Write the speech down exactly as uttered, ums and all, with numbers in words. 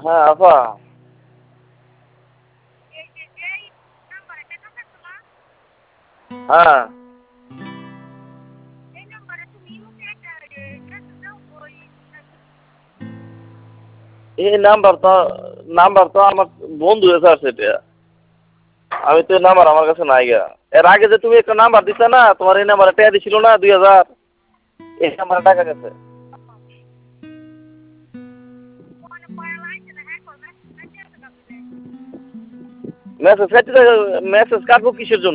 হ্যাঁ আপা। হ্যাঁ। এই নাম্বার তো নাম্বার তো আমার বন্ধু এসে আছে এটা। আমি তো এই নাম্বার আমার কাছে নাই গা। এর আগে যে তুমি একটা নাম্বার দিছো না, তোমার এই নাম্বারে টাকা দিছিল না দুই হাজার, এই নাম্বারে টাকা গেছে। মেসেজ কাটতে মেসেজ কাটবো কিসের জন্য?